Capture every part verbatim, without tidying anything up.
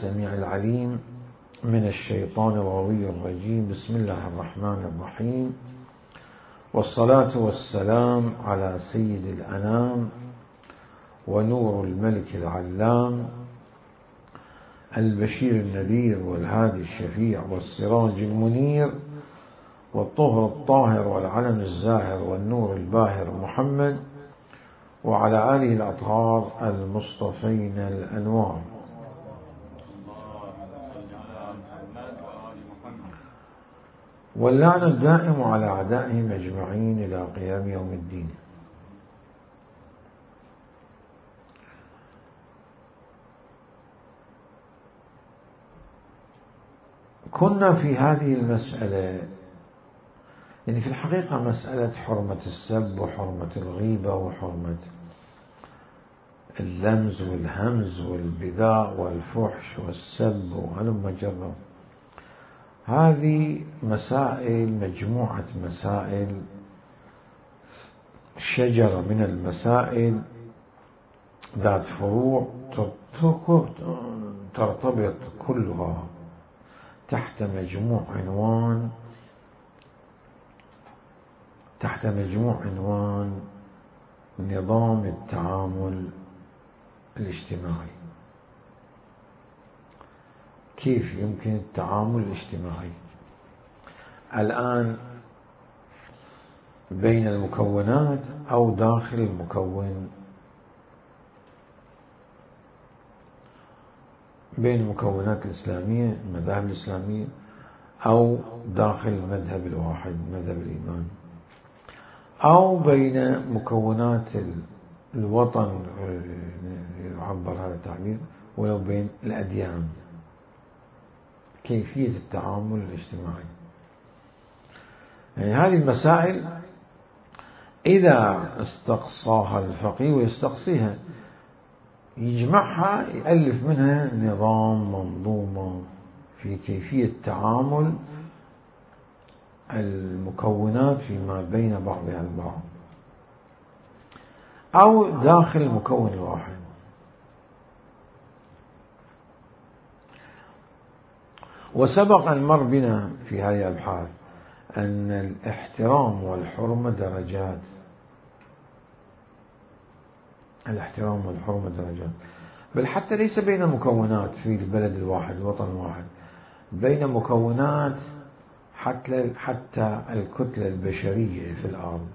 السميع العليم من الشيطان الغوي الرجيم. بسم الله الرحمن الرحيم، والصلاة والسلام على سيد الأنام ونور الملك العلام البشير النذير والهادي الشفيع والسراج المنير والطهر الطاهر والعلم الزاهر والنور الباهر محمد وعلى آله الأطهار المصطفين الأنوار. واللعن الدائم على أعدائهم أجمعين إلى قيام يوم الدين. كنا في هذه المسألة، يعني في الحقيقة مسألة حرمة السب وحرمة الغيبة وحرمة اللمز والهمز والبذاء والفحش والسب وهلم جرا، هذه مسائل، مجموعة مسائل، شجرة من المسائل ذات فروع ترتبط كلها تحت مجموع عنوان تحت مجموع عنوان نظام التعامل الاجتماعي. كيف يمكن التعامل الاجتماعي الآن بين المكونات أو داخل المكون، بين المكونات الإسلامية المذاهب الإسلامية أو داخل المذهب الواحد مذهب الإيمان، أو بين مكونات الوطن يعبر هذا التعبير، ولو بين الأديان. كيفية التعامل الاجتماعي، يعني هذه المسائل إذا استقصاها الفقيه ويستقصيها يجمعها، يألف منها نظام منظومة في كيفية تعامل المكونات فيما بين بعضها البعض أو داخل المكون الواحد. وسبق أن مر بنا في هذه الأبحاث أن الاحترام والحرمة درجات، الاحترام والحرمة درجات، بل حتى ليس بين المكونات في البلد الواحد الوطن الواحد، بين مكونات حتى حتى الكتلة البشرية في الأرض،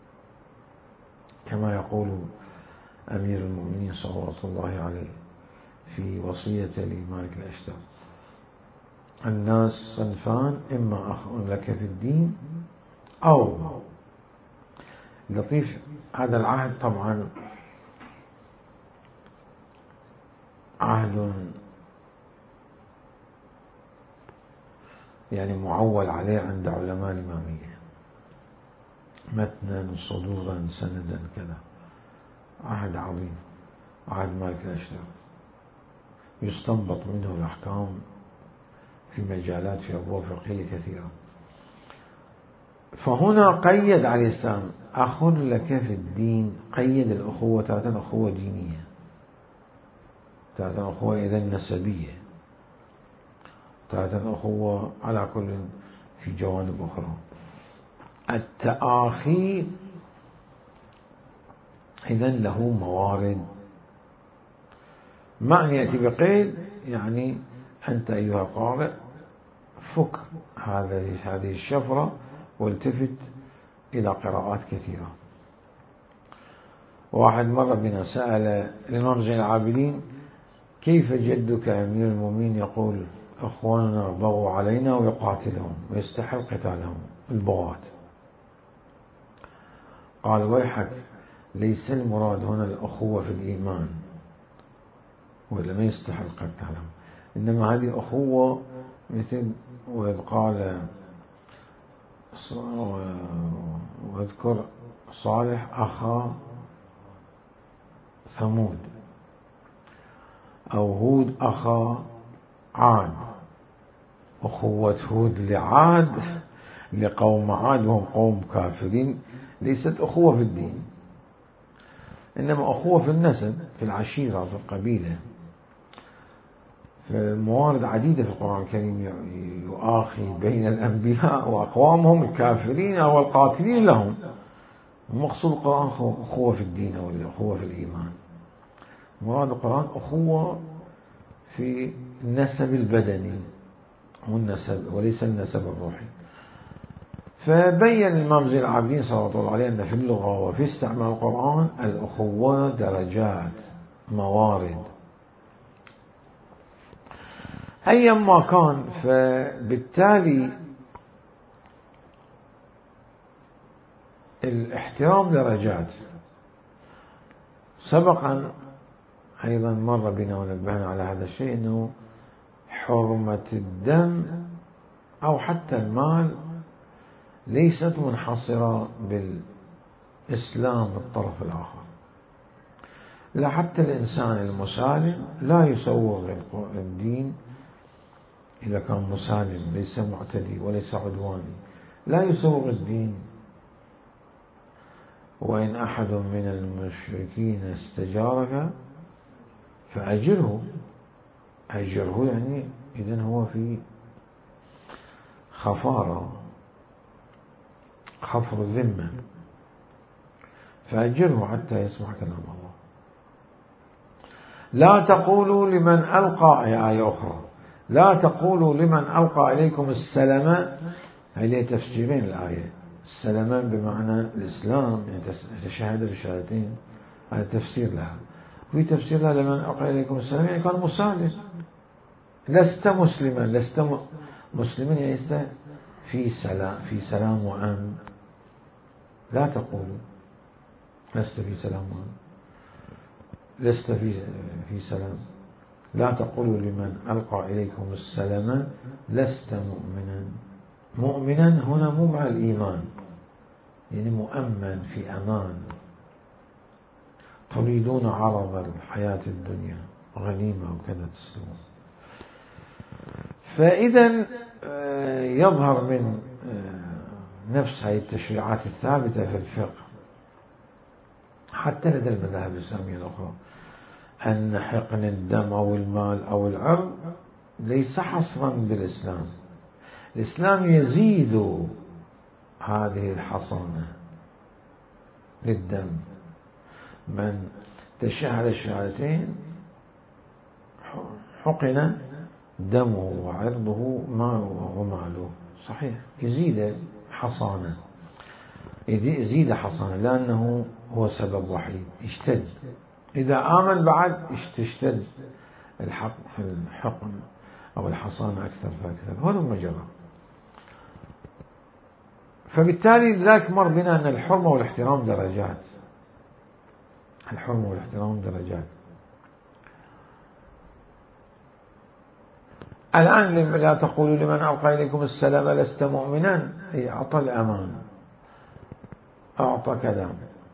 كما يقول أمير المؤمنين صلوات الله عليه في وصية لمالك الأشتر: الناس صنفان، إما أخ لك في الدين أو لطيف. هذا العهد طبعا عهد يعني معول عليه عند علماء الإمامية، متنا صدورا سندا كذا، عهد عظيم، عهد مالك الأشتر، يستنبط منه الأحكام في مجالات، في أبواب فقهية كثيرة. فهنا قيد عليه السلام أخ لك في الدين، قيد الأخوة تارة أخوة دينية، تارة أخوة إذن نسبية، تارة أخوة على كل في جوانب أخرى. التآخي إذن له موارد، ما أن يأتي بقيد يعني أنت أيها القارئ فك هذه هذه الشفرة والتفت إلى قراءات كثيرة. واحد مرة بنا سأل الإمام زين العابدين: كيف جدك أمير المؤمنين يقول أخواننا بغوا علينا ويقاتلهم ويستحق قتالهم البغاة؟ قال: ويحك، ليس المراد هنا الأخوة في الإيمان ولا ما يستحق قتالهم، إنما هذه أخوة مثل وإذ قال واذكر صالح أخا ثمود، أو هود أخا عاد، أخوة هود لعاد لقوم عاد وهم قوم كافرين، ليست أخوة في الدين، إنما أخوة في النسب، في العشيرة، في القبيلة. فموارد عديدة في القرآن الكريم يؤاخي بين الأنبياء وأقوامهم الكافرين أو القاتلين لهم. مقصود القرآن أخوة في الدين أو الأخوة في الإيمان. مراد القرآن أخوة في النسب البدني والنسب وليس النسب الروحي. فبين الإمام زين العابدين صلى الله عليه وسلم أن في اللغة وفي استعمال القرآن الأخوة درجات موارد. أيما كان، فبالتالي الاحترام درجات. سبقا أيضا مر بنا ونبهنا على هذا الشيء، أنه حرمة الدم أو حتى المال ليست منحصرة بالإسلام بالطرف الآخر. لا، حتى الإنسان المسالم لا يسوغ الدين إذا كان مسالم ليس معتدي وليس عدواني، لا يسوغ الدين. وإن أحد من المشركين استجارك فأجره. أجره يعني إذن هو في خفارة، خفر الذمة، فأجره حتى يسمع كلام الله. لا تقولوا لمن ألقى، آية أخرى، لا تقولوا لمن ألقى إليكم السلام. هذه تفسيرين الآية. السلام بمعنى الإسلام، يعني تشهد بشهادتين، هذا تفسير لها. في تفسير لها لمن ألقى إليكم السلام يعني كان مسالم. لست مسلما، لست مسلما يعني لست في سلام، في سلام وأمن. لا تقولوا لست في سلام وأمن، لست في في سلام. لا تقولوا لمن ألقى إليكم السلام لست مؤمنا. مؤمنا هنا مو مع الإيمان، يعني مؤمن في أمان. تريدون عرض الحياة الدنيا غنيمة وكذا تسلمون. فإذا يظهر من نفس هذه التشريعات الثابتة في الفقه حتى لدى المذاهب الإسلامية الأخرى أن حقن الدم أو المال أو العرض ليس حصرا بالإسلام. الإسلام يزيد هذه الحصانة للدم. من تشهد الشهادتين حقن دمه وعرضه وماله. صحيح، يزيد حصانة، يزيد حصانة لأنه هو سبب وحيد. يشتد إذا آمن بعد تشتد الحقن أو الحصانة أكثر فأكثر. هذا المجرى. فبالتالي ذاك مر بنا أن الحرمة والاحترام درجات. الحرمة والاحترام درجات. الآن لا تقولوا لمن ألقى إليكم السلام لست مؤمنا، هي أعطى الأمان، أعطى كذا،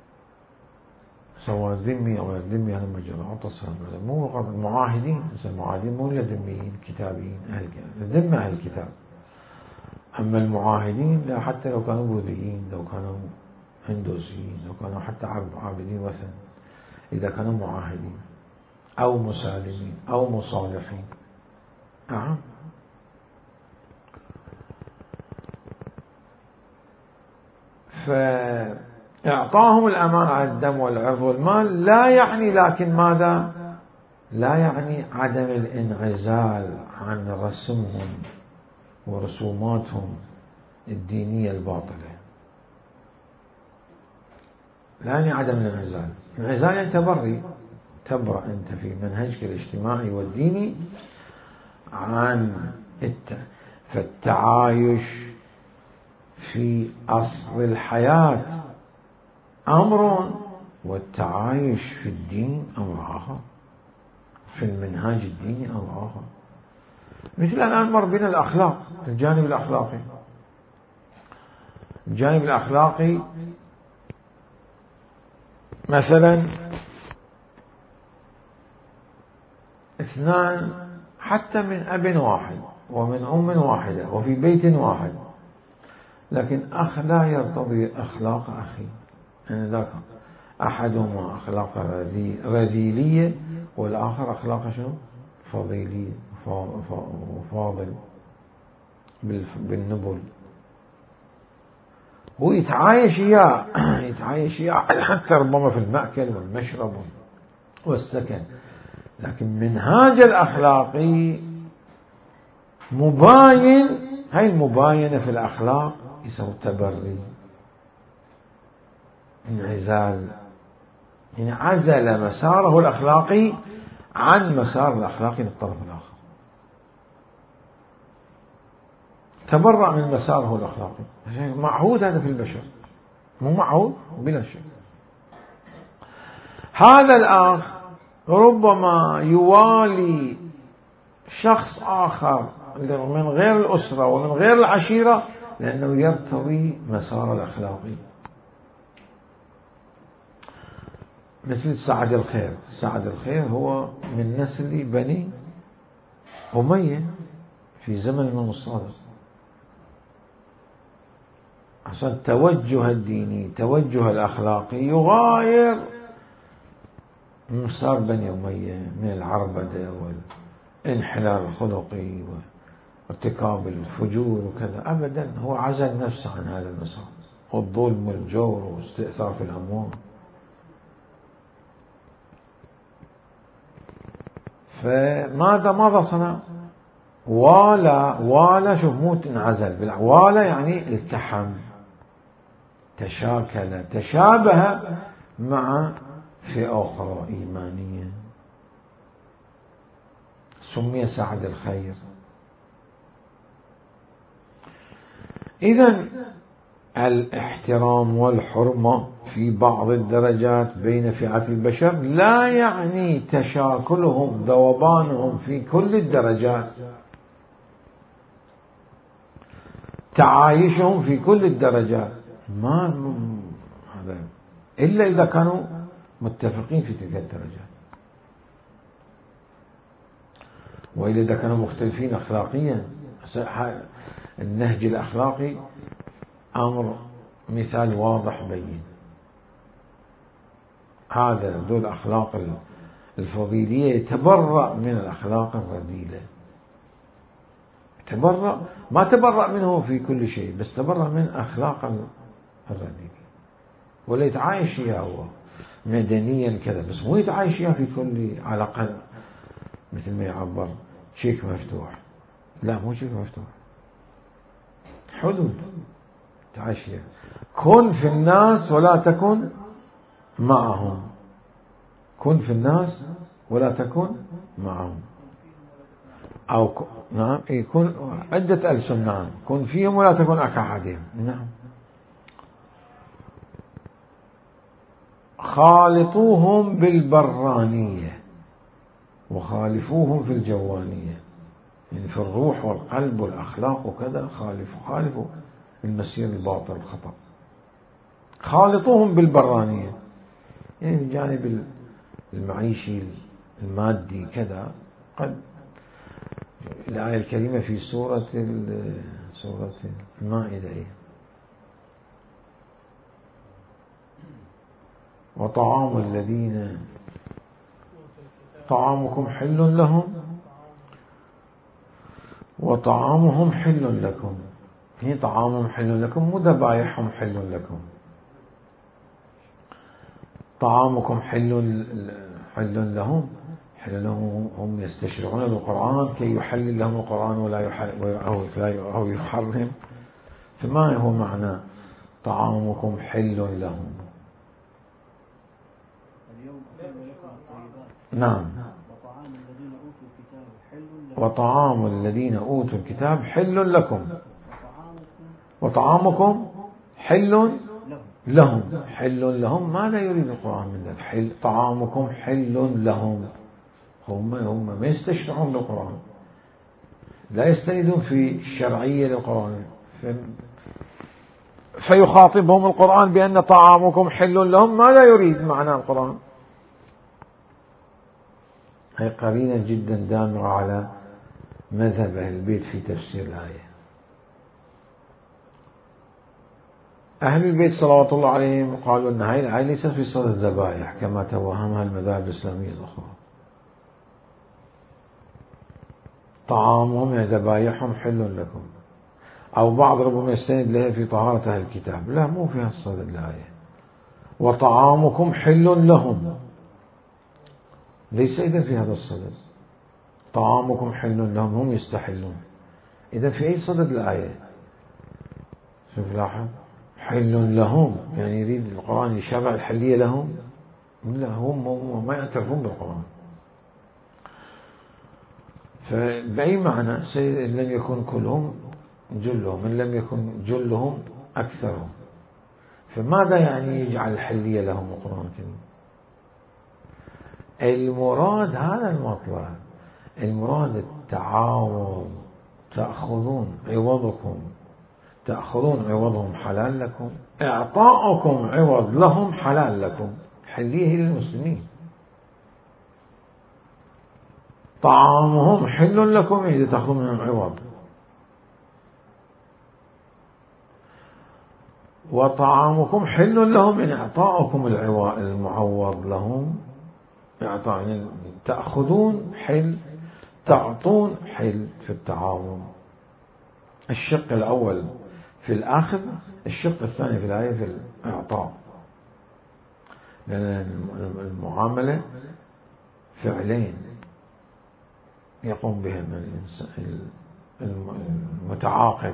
سواء ذمي أو ذمي، هذا مجرى أعطى السلام. مو المعاهدين، المعاهدين مو إلا ذميين كتابيين، أهل الذمة أهل الكتاب. أما المعاهدين لا، حتى لو كانوا بوذيين، لو كانوا هندوسيين، لو كانوا حتى عابدين وثن، إذا كانوا معاهدين أو مسالمين أو مصالحين. نعم. فإعطاهم الأمان على الدم والعرض والمال لا يعني، لكن ماذا؟ لا يعني عدم الانعزال عن رسمهم ورسوماتهم الدينية الباطلة. لا يعني عدم الانعزال. الانعزال يعني تبري، تبرأ أنت في منهجك الاجتماعي والديني عن الت... فالتعايش في أصل الحياة أمر، والتعايش في الدين أمر آخر، في المنهاج الديني أمر آخر. مثل الآن مر بنا الأخلاق، الجانب الأخلاقي. الجانب الأخلاقي مثلا اثنان حتى من أب واحد ومن أم واحدة وفي بيت واحد، لكن أخ لا يرتضي أخلاق أخي، يعني ذاك أحدهما أخلاق رذيلية والآخر أخلاق شنو؟ فضيلية وفاضل بالنبل، هو يتعايش إياه يتعايش إياه حتى ربما في المأكل والمشرب والسكن، لكن منهاج الأخلاقي مباين. هاي المباينة في الأخلاق يسمى تبري، انعزال، يعني عزل مساره الأخلاقي عن مسار الأخلاقي للطرف الآخر، تبرع من مساره الأخلاقي. معهود هذا في البشر، مو معهود بلا شك. هذا الأخ ربما يوالي شخص آخر من غير الأسرة ومن غير العشيرة لأنه يرتوي مسار الأخلاقي، مثل سعد الخير. سعد الخير هو من نسل بني أمية في زمن الإمام الصادق، عشان التوجه الديني توجه الأخلاقي يغاير مسار بني أمية من العربدة والانحلال الخلقي وارتكاب الفجور وكذا. أبدا، هو عزل نفسه عن هذا المسار، والظلم والجور واستئثار في الأموال. فماذا ماذا صنع؟ والا والا شوف، مو انعزل، والا يعني التحم، تشاكل، تشابه مع فئة أخرى إيمانية، سمي سعد الخير. إذن الاحترام والحرمة في بعض الدرجات بين فئات البشر لا يعني تشاكلهم ذوبانهم في كل الدرجات، تعايشهم في كل الدرجات، ما هذا إلا إذا كانوا متفقين في تلك الدرجات، وإلا إذا كانوا مختلفين أخلاقيا. النهج الأخلاقي أمر مثال واضح بين هذا، ذو الأخلاق الفضيلية يتبرأ من الأخلاق الرذيلة، تبرأ، ما تبرأ منه في كل شيء، بس تبرأ من أخلاق الرذيلة، ولا يتعايش فيها هو مدنيا كذا، بس مو يتعايش فيها في كل علاقة مثل ما يعبر شيك مفتوح. لا، مو شيك مفتوح، حدود تعايش فيها. كن في الناس ولا تكن معهم، كن في الناس ولا تكن معهم، أو ك... نعم، يكون عدة ألسن. نعم، كن فيهم ولا تكن كأحدهم. نعم. خالطوهم بالبرانية وخالفوهم في الجوانية، يعني في الروح والقلب والأخلاق وكذا، خالفوا خالفوا المسير الباطل الخطأ. خالطوهم بالبرانية، يعني الجانب المعيشي المادي كذا. قد الآية الكريمة في سورة سورة المائدة، وطعام الذين طعامكم حل لهم وطعامهم حل لكم. هي طعامهم حل لكم، مو ذبائحهم حل لكم. طعامكم حل حل لهم، حل لهم، هم يستشرعون بالقرآن كي يحلل لهم القرآن ولا يحل أو يحرم. فما هو معنى طعامكم حل لهم؟ نعم. وطعام الذين أوتوا الكتاب حل لكم وطعامكم حل لهم. حل لهم ماذا يريد القرآن من ذلك؟ حل طعامكم حل لهم، هم هم ما يستشرعون بالقرآن، لا يستندون في الشرعية للقرآن، فيخاطبهم القرآن بأن طعامكم حل لهم. ماذا يريد معنى القرآن؟ هي قرينة جدا دامغة على مذهب أهل البيت في تفسير الآية. أهل البيت صلوات الله عليهم قالوا أن هذه الآية ليست في صدد الذبائح كما توهمها المذاهب الإسلامية الأخرى، طعامهم يعني ذبائحهم حل لكم، أو بعض ربما يستند لها في طهارة أهل الكتاب. لا، مو فيها الصدد الآية. وطعامكم حل لهم، ليس إذا في هذا الصدد. طعامكم حل لهم، هم يستحلون. إذا في أي صدد الآية؟ شوف لاحظ، حل لهم يعني يريد القرآن يشرع الحلية لهم؟ لا، هم ما يعترفون بالقرآن. فبأي معنى إن لم يكن كلهم جلهم، إن لم يكن جلهم أكثرهم. فماذا يعني يجعل الحلية لهم القرآن الكريم؟ المراد هذا المطلب، المراد التعاوض. تأخذون عوضكم، تأخذون عوضهم حلال لكم، إعطاؤكم عوض لهم حلال لكم. حليه للمسلمين. طعامهم حل لكم إذا تأخذون منهم عوض، وطعامكم حل لهم إن إعطاؤكم المعوض لهم. إعطاء يعني تأخذون حل، تعطون حل في التعاون. الشق الأول في الأخذ، الشق الثاني في الآية في الإعطاء. لأن المعاملة فعلين يقوم بهم المتعاقد.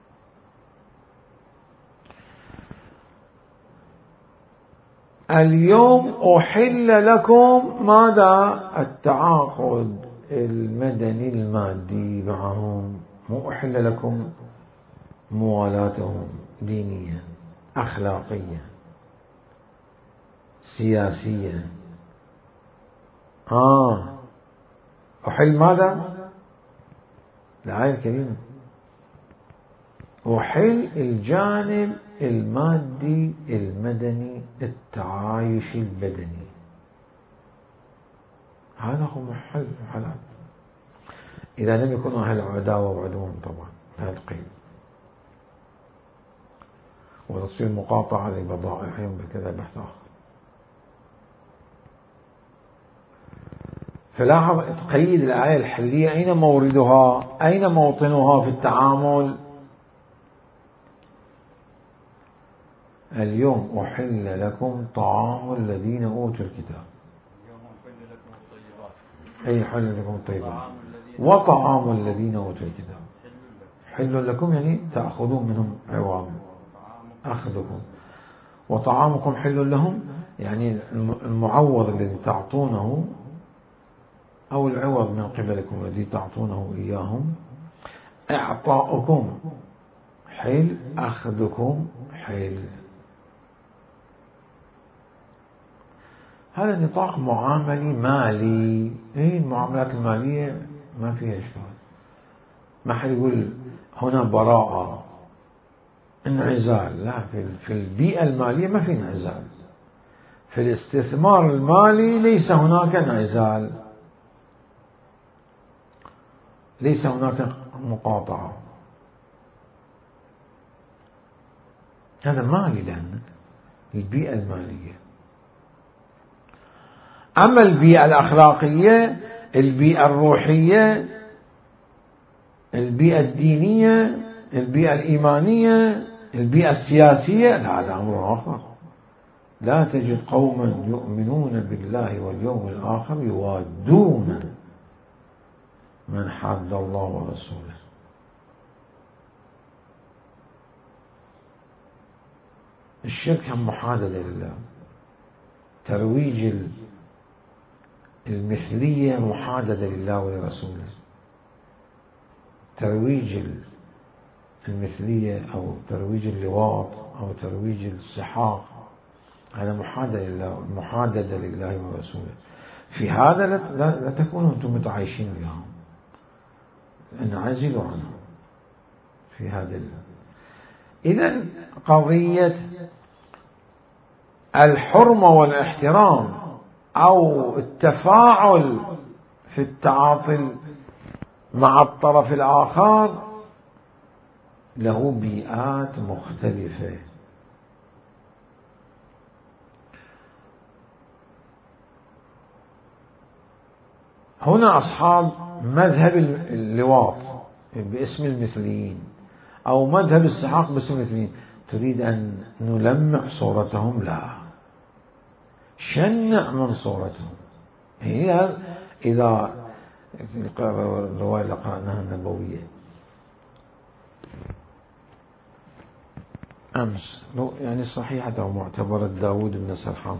اليوم أحل لكم ماذا؟ التعاقد المدني المادي معهم، مو أحل لكم موالاتهم دينيا أخلاقيا سياسيا. آه أحل ماذا؟ الآية الكريمة أحل الجانب المادي المدني التعايش البدني، هذا هو محل حلال، إذا لم يكونوا أهل عداوة وعدوان طبعا هذا القيد، وتصير مقاطعة لبضائعهم بكذا بحث آخر. فلاحظ تقييد الآية الحلية أين موردها، أين موطنها في التعامل. اليوم أحل لكم طعام الذين أوتوا الكتاب، أي حل لكم الطيبات، وطعام الذين أوتوا الكتاب حل لكم يعني تأخذون منهم عوض أخذكم، وطعامكم حل لهم يعني المعوض الذي تعطونه أو العوض من قبلكم الذي تعطونه إياهم. إعطاؤكم حل، أخذكم حل. هذا نطاق معاملي مالي. إيه المعاملات المالية ما فيها إشكال، ما حد يقول هنا براءة انعزال، لا، في البيئة المالية ما في انعزال، في الاستثمار المالي ليس هناك انعزال، ليس هناك مقاطعة. هذا مالي لأن البيئة المالية. أما البيئة الأخلاقية، البيئة الروحية، البيئة الدينية، البيئة الإيمانية، البيئة السياسية، لا، هذا أمر آخر. لا تجد قوما يؤمنون بالله واليوم الآخر يوادون من حاد الله ورسوله. الشرك هم محادثة لله، ترويج المثلية محادثة لله ولرسوله، ترويج المثلية أو ترويج اللواط أو ترويج السحاق، هذا محادثة لله، محادثة لله ورسوله. في هذا لا, لا, لا تكونوا أنتم متعايشين وياهم، انعزلوا عنهم في هذا. إذا قضية الحرمة والاحترام أو التفاعل في التعاطي مع الطرف الآخر له بيئات مختلفة. هنا أصحاب مذهب اللواط باسم المثليين أو مذهب السحاق باسم المثليين، تريد أن نلمع صورتهم؟ لا، شنع من صورتهم. هي إذا الرواية اللي قرأناها النبوية أمس يعني صحيحة أو معتبرة داود بن سرحان،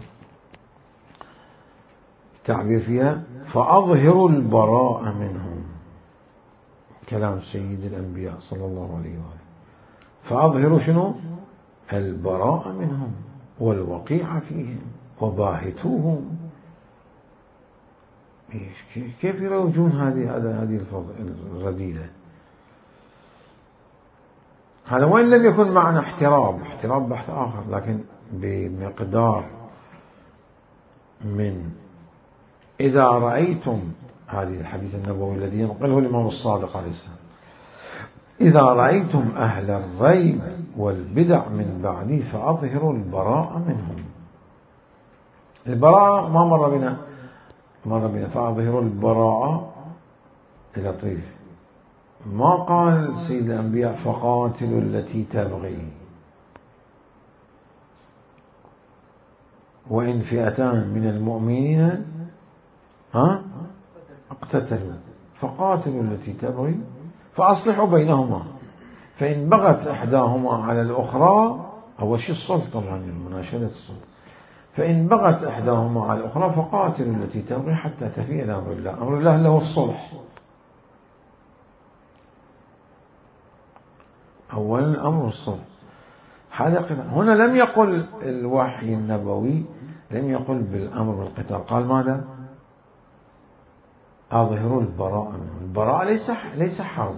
تعبير فيها فأظهروا البراء منهم، كلام سيد الأنبياء صلى الله عليه وآله. فأظهروا شنو؟ البراء منهم والوقيع فيهم وباهتوهم. كيف يروجون هذه هذه الرذيلة؟ هذا وين لم يكن معنى احتراب، احتراب بحث آخر، لكن بمقدار من إذا رأيتم، هذه الحديث النبوي الذي ينقله الإمام الصادق عليه السلام، إذا رأيتم أهل الريب والبدع من بعدي فأظهروا البراء منهم. البراء ما مر بنا، مر بنا فأظهروا البراء إلى طريف. ما قال سيد الأنبياء فقاتلوا التي تبغي وإن فئتان من المؤمنين ها اقتتلوا فقاتلوا التي تبغي فأصلحوا بينهما فإن بغت إحداهما على الأخرى، أول شيء الصلح طبعا، المناشدة الصلح، فإن بغت إحداهما على الأخرى فقاتلوا التي تبغي حتى تفيء إلى أمر الله. أمر الله له الصلح، أولا أمر الصلح. هذا هنا لم يقل الوحي النبوي، لم يقل بالأمر بالقتال، قال ماذا؟ أظهروا البراء منه. البراء ليس ليس حرب،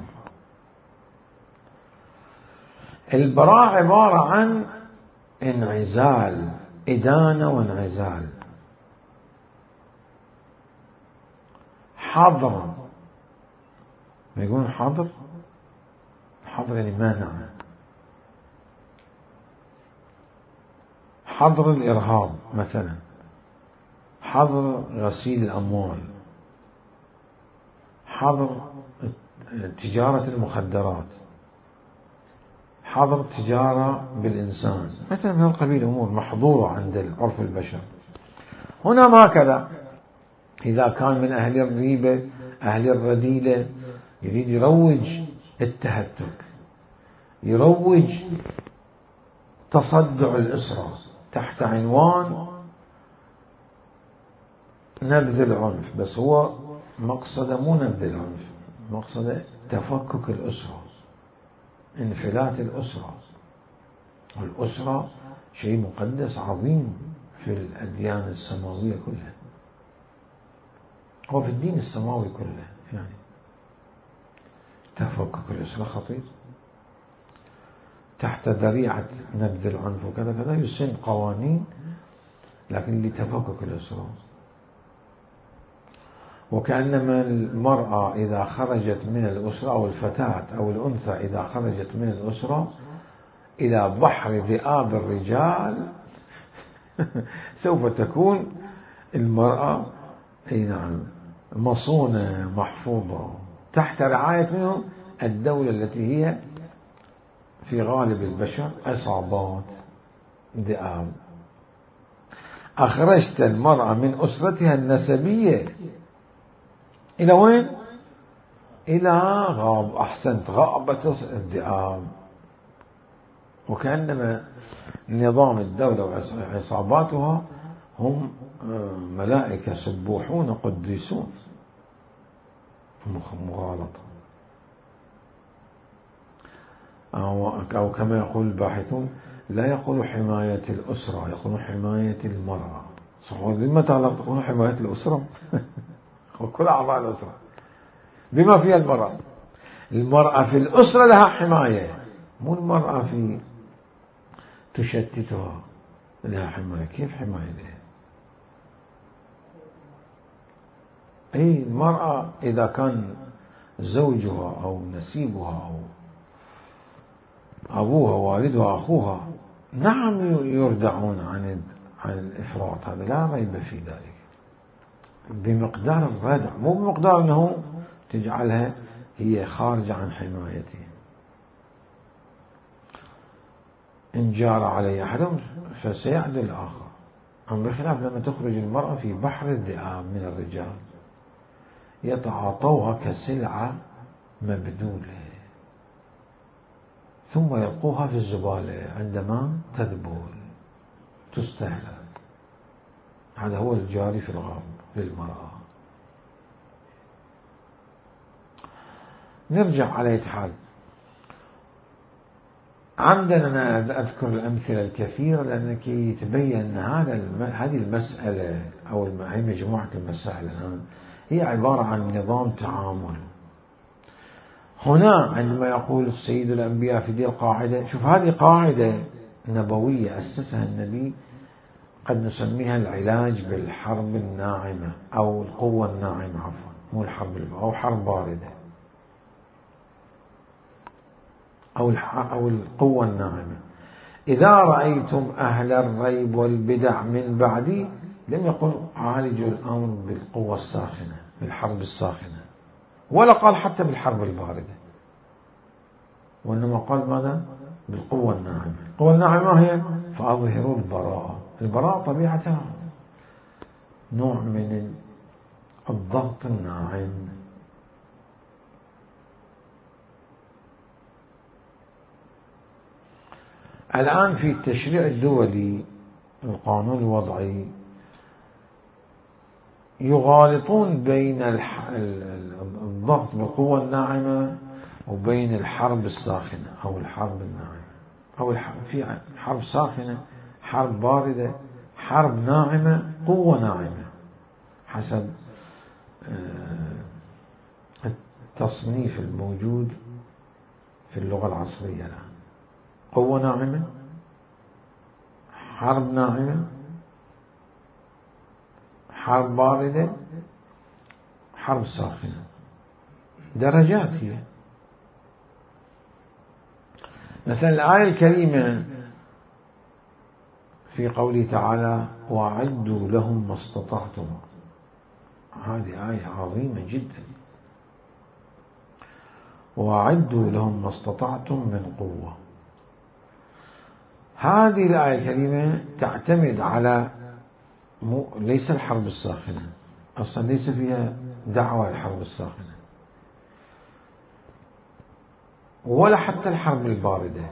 البراء عبارة عن انعزال، إدانة وانعزال، حظر. ما يقولون حظر، حظر يعني مانع، حظر الإرهاب مثلا، حظر غسيل الأموال، حظر تجارة المخدرات، حظر التجارة بالإنسان، مثلا من القبيل أمور محظورة عند عرف البشر. هنا ما كذا، إذا كان من أهل الريبة أهل الرذيلة يريد يروج التهتك، يروج تصدع الأسرة تحت عنوان نبذ العنف، بس هو مقصده مو نبذ العنف، مقصده تفكك الأسرة، انفلات الأسرة. والأسرة شيء مقدس عظيم في الأديان السماوية كلها، وفي الدين السماوي كله، يعني تفكك الأسرة خطير. تحت ذريعة نبذ العنف وكذا كذا يسن قوانين، لكن لتفكك الأسرة. وكأنما المرأة إذا خرجت من الأسرة أو الفتاة أو الأنثى إذا خرجت من الأسرة إلى بحر ذئاب الرجال سوف تكون المرأة أي نعم مصونة محفوظة تحت رعاية منه الدولة التي هي في غالب البشر عصابات ذئاب. أخرجت المرأة من أسرتها النسبية إلى وين؟ إلى غاب، أحسنت، غابة الذئاب. وكأنما نظام الدولة وعصاباتها هم ملائكة سبوحون قديسون، مغالطة. أو كما يقول الباحثون لا يقول حماية الأسرة، يقولون حماية المرأة. صح، لما تعلق تقول حماية الأسرة وكل أعضاء الأسرة بما فيها المرأة. المرأة في الأسرة لها حماية، مو المرأة في تشتتها لها حماية. كيف حماية لها؟ أي المرأة إذا كان زوجها أو نسيبها أو أبوها والدها أخوها نعم يردعون عن عن الإفراط، هذا لا ريب في ذلك، بمقدار الردع، مو بمقدار أنه تجعلها هي خارجة عن حمايته. إن جار عليه أحد فسيعدل الآخر، أما بخلاف لما تخرج المرأة في بحر الذئاب من الرجال يتعاطوها كسلعة مبذولة ثم يلقوها في الزبالة عندما تذبل تستهلك. هذا هو الجاري في الغاب للمرأة. نرجع على حال. عندنا أنا أذكر الأمثلة الكثيرة لأنك يتبين أن هذا هذه المسألة أو هي مجموعة المسائل الآن هي عبارة عن نظام تعامل. هنا عندما يقول السيد الأنبياء في دي القاعدة، شوف هذه قاعدة نبوية أسسها النبي، قد نسميها العلاج بالحرب الناعمة أو القوة الناعمة، عفوا مو الحرب أو حرب باردة أو أو القوة الناعمة. إذا رأيتم أهل الريب والبدع من بعدي، لم يقل عالجوا الأمر بالقوة الساخنة بالحرب الساخنة، ولا قال حتى بالحرب الباردة، وإنما قال ماذا؟ بالقوة الناعمة. القوة الناعمة هي فأظهروا البراءة. البراءة طبيعتها نوع من الضغط الناعم. الآن في التشريع الدولي القانون الوضعي يغالطون بين الضغط بالقوة الناعمة وبين الحرب الساخنة أو الحرب الناعمة، أو في حرب ساخنة، حرب باردة، حرب ناعمة، قوة ناعمة، حسب التصنيف الموجود في اللغة العصرية الآن. قوة ناعمة، حرب ناعمة، حرب باردة، حرب ساخنة، درجات هي. مثلا الآية الكريمة في قوله تعالى وأعدوا لهم ما استطعتم، هذه آية عظيمة جدا. وأعدوا لهم ما استطعتم من قوة. هذه الآية الكريمة تعتمد على مو ليس الحرب الساخنة، أصلا ليس فيها دعوة الحرب الساخنة ولا حتى الحرب الباردة،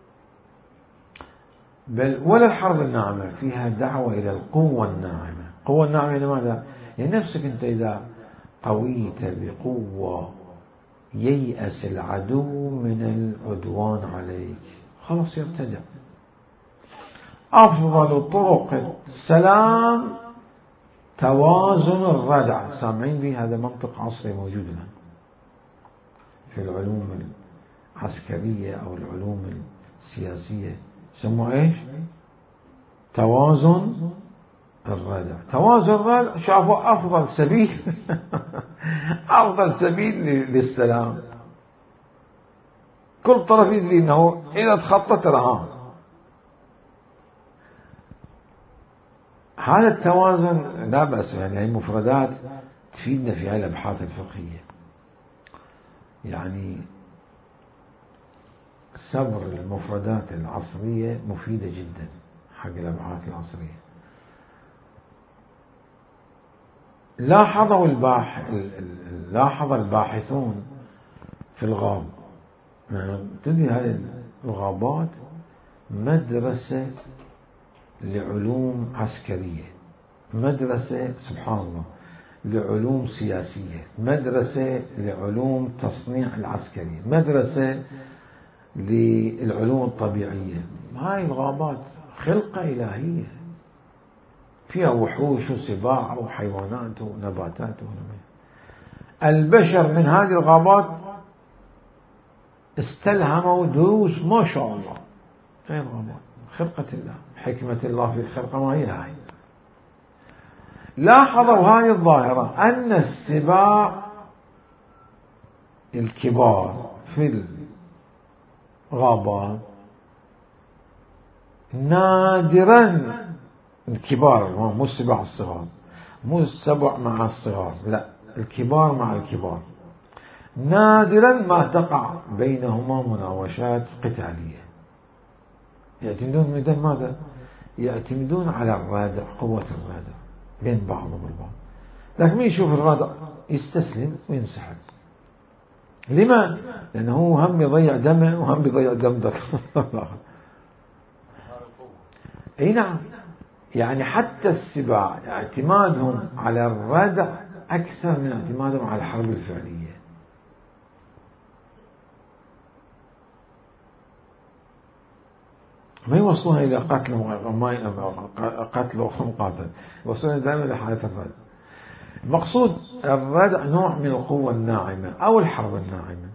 بل ولا الحرب الناعمة فيها دعوة إلى القوة الناعمة. القوة الناعمة لماذا؟ يعني نفسك أنت إذا قويت بقوة ييأس العدو من العدوان عليك، خلاص يرتدع. أفضل طرق السلام توازن الردع. سامعين به؟ هذا منطق عصري موجود الآن في العلوم العسكرية أو العلوم السياسية، يسموه إيش؟ توازن الردع. توازن الردع شافوا أفضل سبيل أفضل سبيل للسلام. كل طرف يدري أنه إذا تخطط رهان. هذا التوازن لا بأس، يعني هي مفردات تفيدنا في هذه الأبحاث الفقهية. يعني صبر المفردات العصرية مفيدة جدا حق الأبحاث العصرية. لاحظوا الباح لاحظ الباحثون في الغاب، يعني تدري هذه الغابات مدرسة لعلوم عسكرية، مدرسة سبحان الله لعلوم سياسية، مدرسة لعلوم تصنيع العسكري، مدرسة للعلوم الطبيعية. هاي الغابات خلقة إلهية فيها وحوش وسباع وحيوانات ونباتات ونبات. البشر من هذه الغابات استلهموا دروس ما شاء الله. هاي الغابات خلقة الله، حكمة الله في الخلقة ما هي هاي. لاحظوا هذه الظاهرة أن السباع الكبار في الغابات نادرا، الكبار مو السباع الصغار، مو السبع مع الصغار، لا الكبار مع الكبار نادرا ما تقع بينهما مناوشات قتالية. يعتمدون ميدان ماذا؟ يعتمدون على الرادع، قوة الرادع بين بعضهم البعض. لكن من يشوف الرادع يستسلم وينسحب. لما؟ لأنه هو هم يضيع دمه وهم يضيع دم ذاك. اي نعم. يعني حتى السباع اعتمادهم على الردع أكثر من اعتمادهم على الحرب الفعلية. ما يوصلونها إلى قتل قتل ومقاتل، يوصلونها دائما إلى حالة الردع. المقصود الردع نوع من القوة الناعمة أو الحرب الناعمة.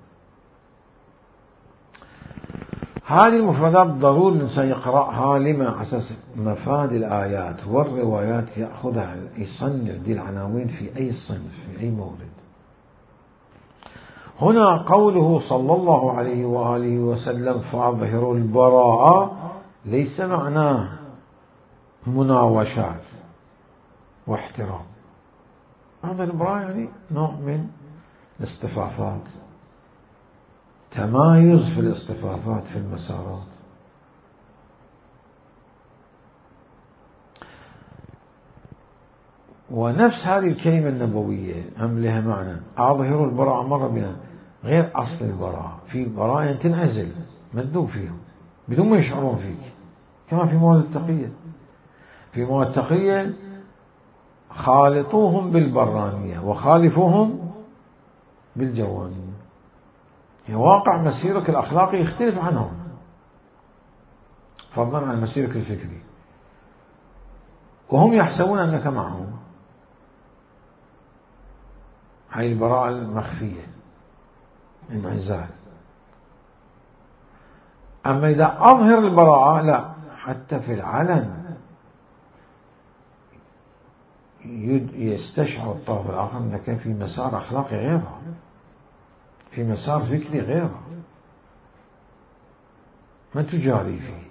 هذه المفردات ضروري الإنسان يقرأها لما على أساس مفاد الآيات والروايات يأخذها يصنف دي العناوين في أي صنف في أي مورد. هنا قوله صلى الله عليه وآله وسلم فأظهر البراءة ليس معناه مناوشات واحترام. هذا البراءة يعني نوع من الاصطفافات، تمايز في الاصطفافات في المسارات. ونفس هذه الكلمة النبوية هم لها معنى. أظهر البراءة مرة بنا غير أصل البراءة. في براءة تنعزل مندوب فيهم بدون ما يشعرون فيك، كما في مواد التقية. في مواد التقية خالطوهم بالبرانية وخالفوهم بالجوانية. يعني واقع مسيرك الأخلاقي يختلف عنهم فضلا عن مسيرك الفكري، وهم يحسبون أنك معهم. هاي البراءة المخفية، انعزال. أما إذا أظهر البراءة لا، حتى في العلن يستشعر الطرف الآخر أنك في مسار أخلاقي غيره، في مسار فكري غيره، ما تجاري فيه.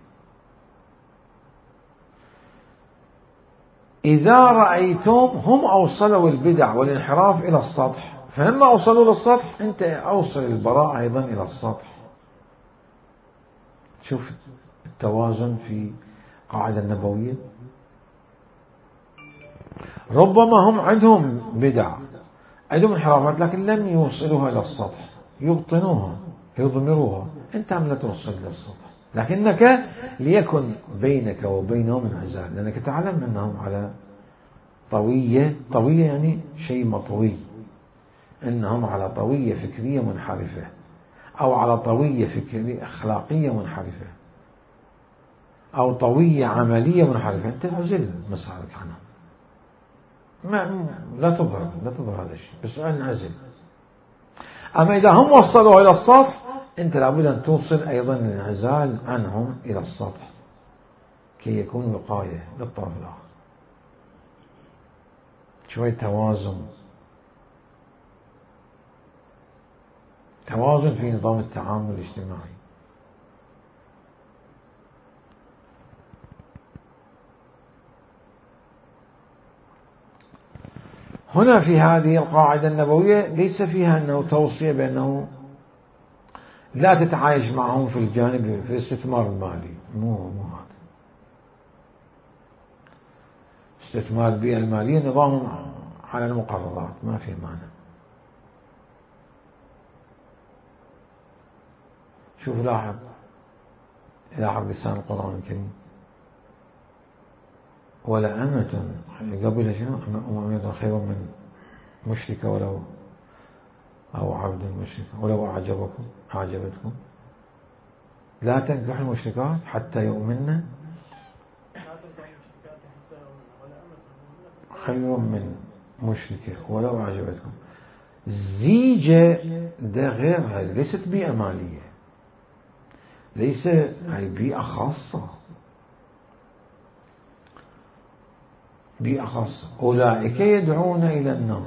إذا رأيتم هم أوصلوا البدع والانحراف إلى السطح، فلما أوصلوا للسطح أنت أوصل البراءة أيضا إلى السطح. شوف التوازن في قاعدة النبوية. ربما هم عندهم بدع، عندهم انحرافات، لكن لم يوصلوها إلى السطح، يبطنوها يضمروها. أنت عم لا توصل إلى السطح، لكنك ليكن بينك وبينهم انعزال، لأنك تعلم أنهم على طوية. طوية يعني شيء مطوي، أنهم على طوية فكرية منحرفة، أو على طوية فكرية أخلاقية منحرفة، أو طوية عملية منحرفة. أنت تعزل مسارك عنهم، ما لا تظهر لا تظهر هذا الشيء، بس انعزل. أما إذا هم وصلوا إلى السطح أنت لابد أن توصل أيضا الانعزال عنهم إلى السطح كي يكون وقاية للطرف الآخر. شوية توازن، توازن في نظام التعامل الاجتماعي. هنا في هذه القاعدة النبوية ليس فيها أنه توصية بأنه لا تتعايش معهم في الجانب في الاستثمار المالي، مو مو هذا. استثمار البيئة المالية نظام على المقررات، ما في معنى. شوف لاحظ لاحظ لسان القرآن الكريم. ولا أمة قبلها شنو؟ أمة خير من مشركة ولو أو عبد مشرك ولو أعجبكم أعجبتكم. لا تنكحوا المشركات حتى يؤمنن خير من مشركة ولو أعجبتكم. زيجة ده غير، هذه ليست بيئة مالية، ليس هذه بيئة خاصة، بيئة خاصة. أولئك يدعون إلى النار.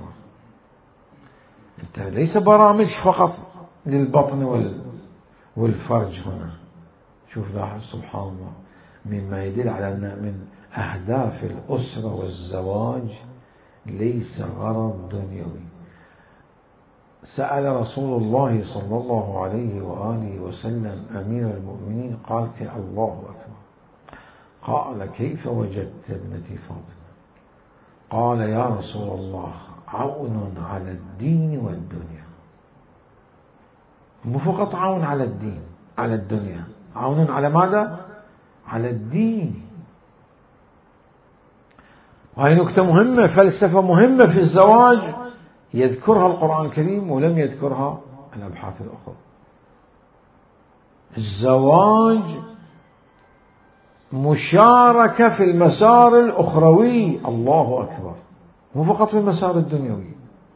انت ليس برامج فقط للبطن والفرج هنا. شوف لاحظ سبحان الله، مما يدل على أن من أهداف الأسرة والزواج ليس غرض دنيوي. سأل رسول الله صلى الله عليه وآله وسلم أمير المؤمنين قال الله أكبر، قال كيف وجدت ابنتي فاطمة؟ قال يا رسول الله عون على الدين والدنيا. مو فقط عون على الدين على الدنيا، عون على ماذا؟ على الدين. وهي نكتة مهمة، فلسفة مهمة في الزواج يذكرها القرآن الكريم ولم يذكرها الأبحاث الأخرى. الزواج مشاركة في المسار الأخروي، الله أكبر، مو فقط في المسار الدنيوي.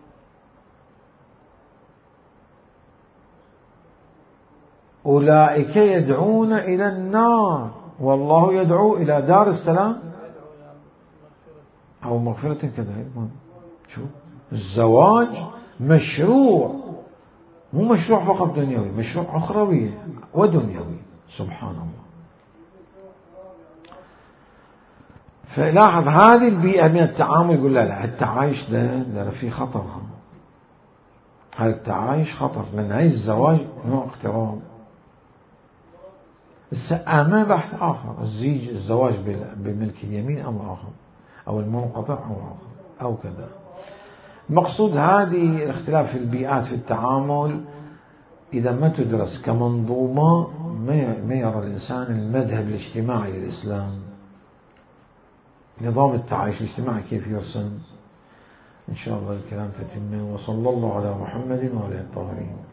أولئك يدعون إلى النار والله يدعو إلى دار السلام أو مغفرة كذا. شوف، الزواج مشروع، مو مشروع فقط دنيوي، مشروع أخروي ودنيوي، سبحان الله. فلاحظ هذه البيئة من التعامل، يقول لا لا التعايش ده ده في خطر، هذا التعايش خطر، لأن هاي الزواج نوع اقتراب. أمام بحث آخر، الزيج الزواج بملك اليمين أمر آخر، أو المنقطع أمر آخر، أو كذا. مقصود هذه الاختلاف في البيئات في التعامل إذا ما تدرس كمنظومة ما يرى الإنسان المذهب الاجتماعي للإسلام، نظام التعايش الاجتماعي كيف يرسم. إن شاء الله الكلام تتمه، وصلى الله على محمد وعلى آله الطاهرين.